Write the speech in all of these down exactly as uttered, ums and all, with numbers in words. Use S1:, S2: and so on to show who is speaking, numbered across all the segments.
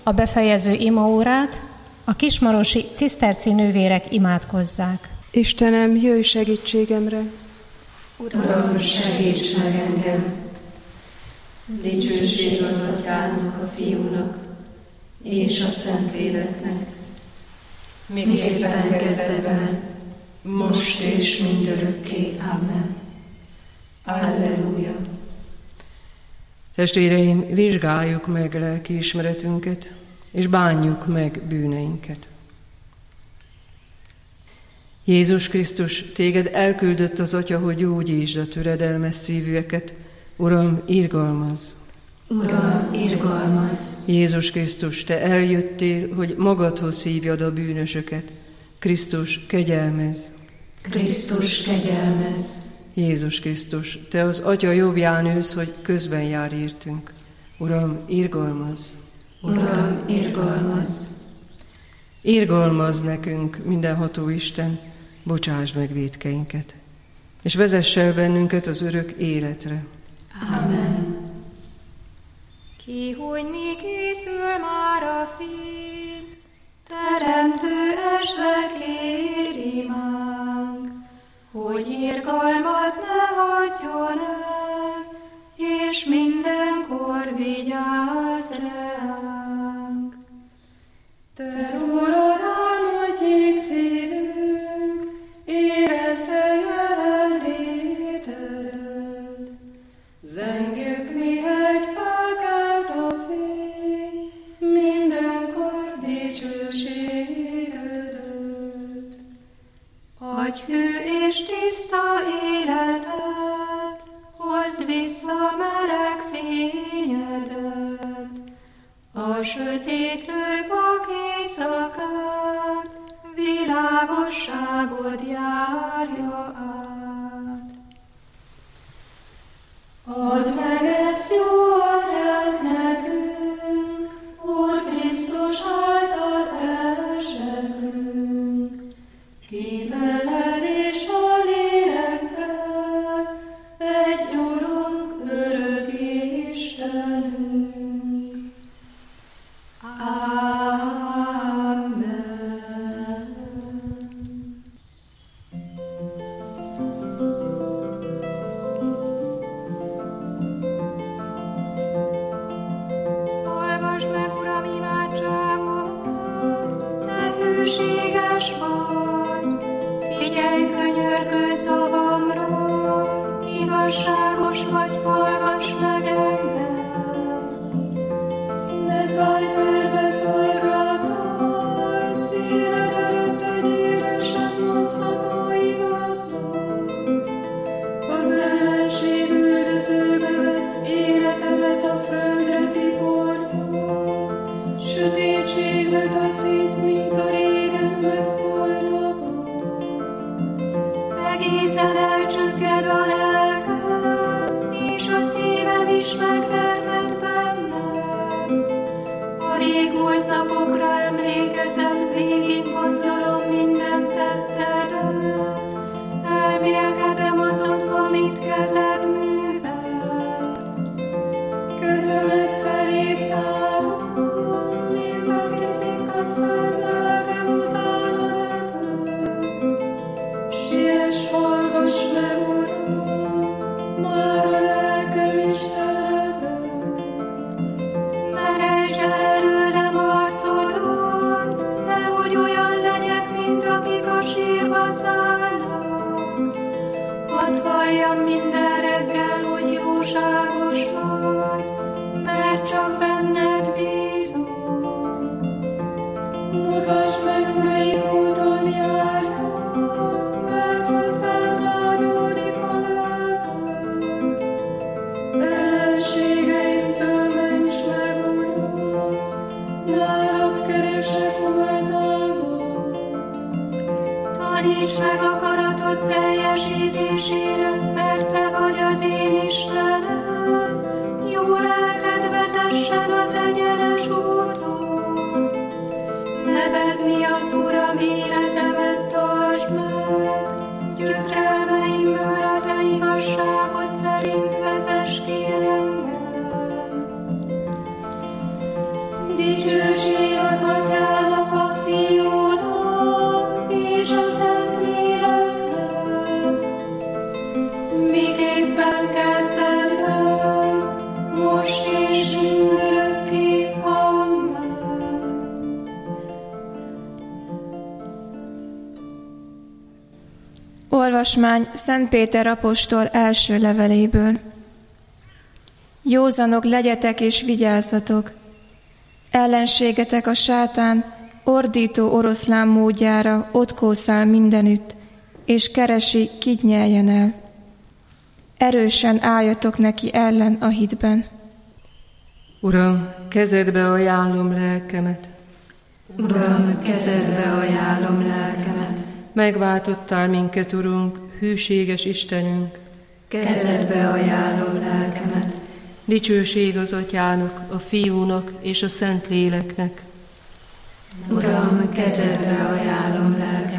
S1: a befejező imaórát a kismarosi ciszterci nővérek imádkozzák.
S2: Istenem, jöjj segítségemre!
S3: Uram, segíts meg engem! Dicsőség az Atyának, a Fiúnak és a Szentléleknek, miképpen kezdetben, most és mindörökké. Amen. Alleluja!
S4: Testvéreim, vizsgáljuk meg lelkiismeretünket, és bánjuk meg bűneinket. Jézus Krisztus, téged elküldött az Atya, hogy gyógyítsd a töredelmes szívűeket. Uram, irgalmazz!
S3: Uram, irgalmazz!
S4: Jézus Krisztus, te eljöttél, hogy magadhoz hívjad a bűnösöket. Krisztus, kegyelmezz!
S3: Krisztus, kegyelmezz!
S4: Jézus Krisztus, te az Atya jobbján ülsz, hogy közben jár értünk. Uram, irgalmazz!
S3: Uram, irgalmazz!
S4: Irgalmazz nekünk, mindenható Isten, bocsásd meg vétkeinket, és vezess el bennünket az örök életre.
S3: Amen.
S5: Kihújni készül már a fény, Teremtő esve kér imánk, hogy irgalmat ne hagyjon el, és mindenkor vigyázz ránk. Te rólad álmodjék szívünk, érezze jelenlétedet. Zengjük, mihegy felkelt a fény, mindenkor dicsőségedet. Adj hű és tiszta életet, hozd vissza meleg fényedet. A sötétlő vak éjszakát, világosságod járja át. Add meg ezt jó atyánk nekünk, Úr Krisztus által elzseblünk. Ki veled és a lélekkel, egy Urunk, örök Istenünk. Amen. Hallgass meg, Uram, imádságot, te hűséges vagy, figyelj könyörgő szavamra, igazságos vagy, hallgass meg engem. Ne szállj körbe szolgáltál, szíved előtt egy élősen mondható igaznak. Az ellenség üldözőbe vett életemet a földre tiporja, sötétségbe taszít, mint a régen megholtakat. Egészen elcsügged a lelkem, és a szívem is megtermett bennem. A régmúlt napokra emlékezem, végig gondolom minden tettedet. Elmélkedem azon, amit kezed művel. Kezemet felé tárom, mint aki szikkat fel, lelkem utána neked. Siess, hallgass meg, Uram, már a lelkem is eledett. Ne rejtsd el előlem arcodat, nehogy olyan legyek, mint akik a sírba szállnak. Hadd halljam minden reggel, hogy jóságos vagy, mert csak benned bízom. Mutasd meg, melyik úton járjak, mert hozzám vágyódik a lelkem. Ellenségeimtől ments meg, Uram, nálad keresek oltalmat. Taníts meg akaratod teljesítésére, mert te vagy az én Istenem. Jó lelked vezessen az egyenes úton. Neved miatt, Uram, életemet tartsd meg. Gyötrelmeimből a te igazságod szerint vezess ki engem. Dicsőség az Atyának, a Fiúnak és a Szentléleknek, miképpen kezdetben, most és mindörökké. Amen.
S6: Olvasmány Szent Péter apostol első leveléből. Józanok legyetek és vigyázzatok! Ellenségetek a sátán ordító oroszlán módjára ott kószál mindenütt, és keresi, kit nyeljen el. Erősen álljatok neki ellen a hitben.
S4: Uram, kezedbe ajánlom lelkemet.
S3: Uram, kezedbe ajánlom lelkemet.
S4: Megváltottál minket, Urunk, hűséges Istenünk.
S3: Kezedbe ajánlom lelkemet.
S4: Dicsőség az Atyának, a Fiúnak és a Szentléleknek.
S3: Uram, kezedbe ajánlom lelkemet.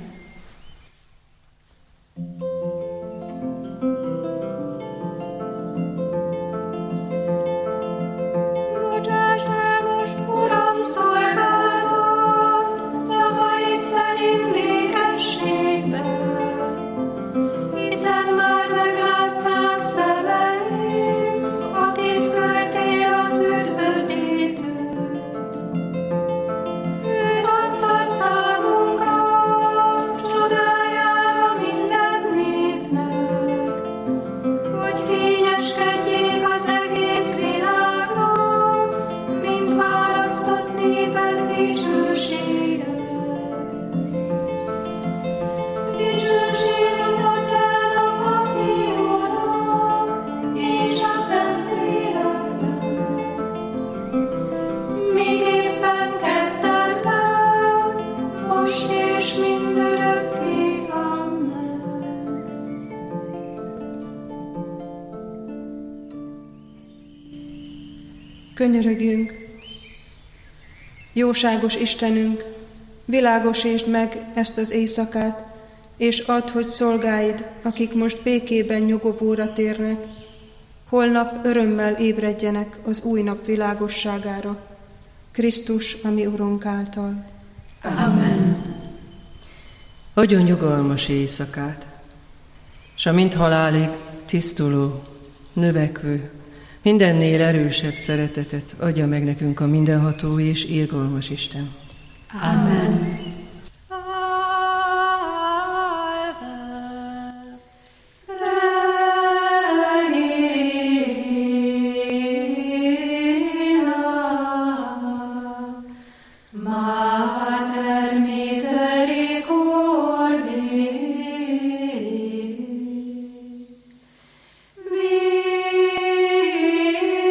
S5: Bocsáss el most, Uram, szolgálatot, szavaid szerint békességben, hiszen már meglátták szemeim, akit küldtél az üdvözítőt. Őt adtad számunkra, csodájára minden népnek, hogy fényeskedjék az egész világnak, mint választott néped dicsősége. Dicsőség az Atyának, a Fiúnak és a Szentléleknek, miképpen kezdetben, most és mindörökké. Amen.
S2: Könyörögjünk! Jóságos Istenünk, világosítsd meg ezt az éjszakát, és add, hogy szolgáid, akik most békében nyugovóra térnek, holnap örömmel ébredjenek az új nap világosságára, Krisztus, a mi Urunk által.
S3: Amen.
S4: Adjon nyugalmas éjszakát, s a mind halálig tisztuló, növekvő, mindennél erősebb szeretetet adja meg nekünk a mindenható és irgalmas Isten.
S3: Amen.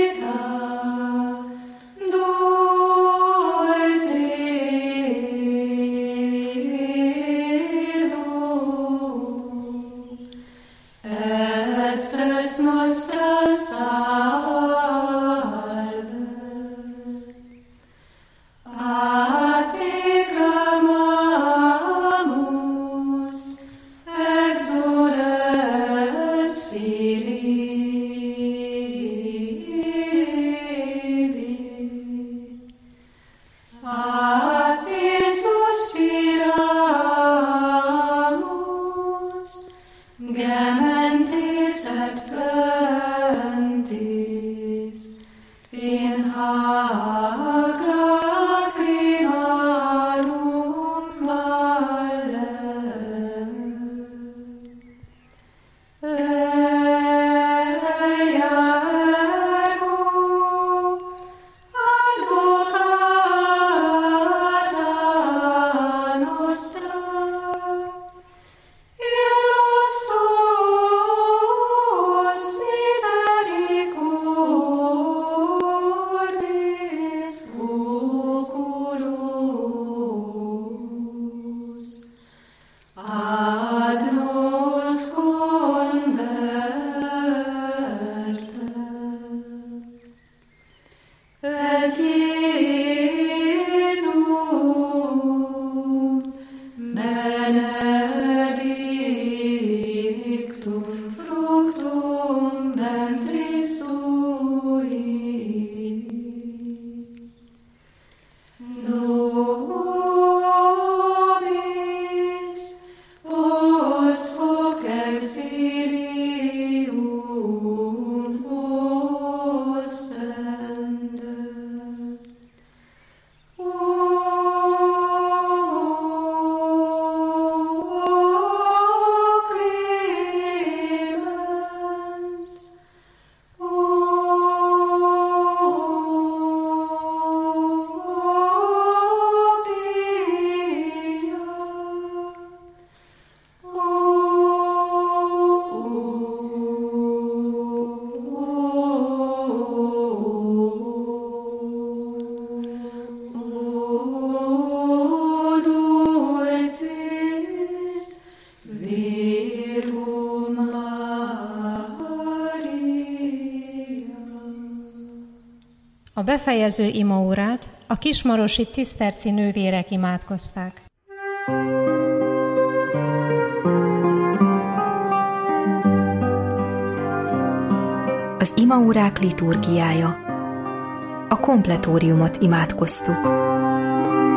S5: Dulce
S1: A befejező imaórát a kismarosi ciszterci nővérek imádkozták.
S7: Az imaórák liturgiája. A kompletóriumot imádkoztuk.